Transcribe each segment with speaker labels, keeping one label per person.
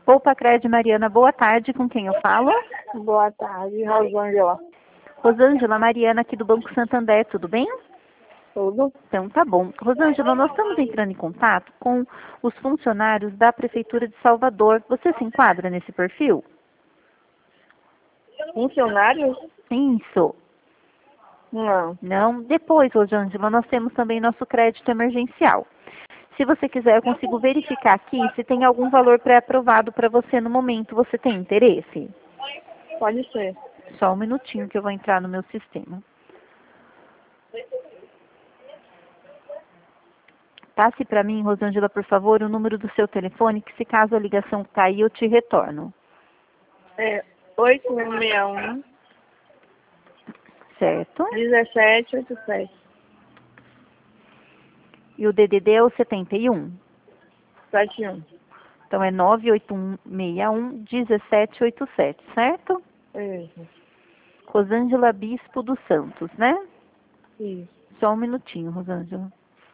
Speaker 1: Poupa Cred Mariana, boa tarde, com quem eu falo?
Speaker 2: Boa tarde, Rosângela.
Speaker 1: Rosângela, Mariana aqui do Banco Santander, tudo bem?
Speaker 2: Tudo?
Speaker 1: Então tá bom. Rosângela, nós estamos entrando em contato com os funcionários da Prefeitura de Salvador. Você se enquadra nesse perfil?
Speaker 2: Funcionários?
Speaker 1: Isso.
Speaker 2: Não.
Speaker 1: Não? Depois, Rosângela, nós temos também nosso crédito emergencial. Se você quiser, eu consigo verificar aqui se tem algum valor pré-aprovado para você no momento. Você tem interesse?
Speaker 2: Pode ser.
Speaker 1: Só um minutinho que eu vou entrar no meu sistema. Passe para mim, Rosângela, por favor, o número do seu telefone, que se caso a ligação cair, eu te retorno.
Speaker 2: É 8161
Speaker 1: Certo?
Speaker 2: 1787.
Speaker 1: E o DDD é o 71.
Speaker 2: 71.
Speaker 1: Então é 98161-1787, certo?
Speaker 2: Isso.
Speaker 1: Rosângela Bispo dos Santos, né?
Speaker 2: Isso.
Speaker 1: Só um minutinho, Rosângela.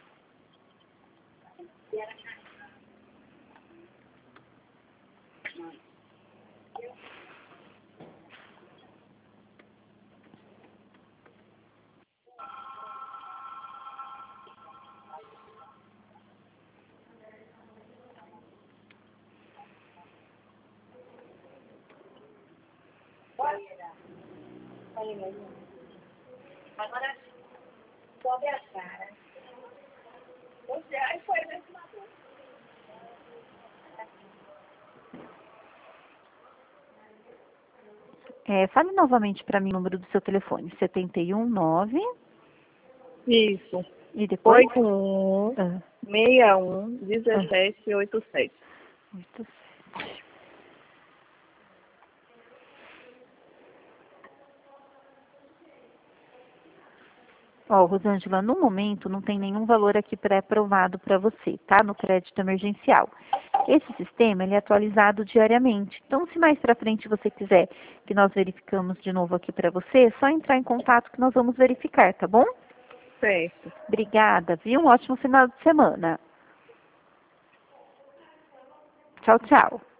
Speaker 2: Agora sobe a cara. Você aí foi nesse maluco.
Speaker 1: Fale novamente para mim o número do seu telefone. 719
Speaker 2: Isso.
Speaker 1: e depois?
Speaker 2: 81
Speaker 1: Ah,
Speaker 2: 61 1787.
Speaker 1: 87. Ó, Rosângela, no momento não tem nenhum valor aqui pré-aprovado para você, tá? No crédito emergencial. Esse sistema, ele é atualizado diariamente. Então, se mais para frente você quiser que nós verificamos de novo aqui para você, é só entrar em contato que nós vamos verificar, tá bom?
Speaker 2: Certo.
Speaker 1: Obrigada, viu? Um ótimo final de semana. Tchau, tchau.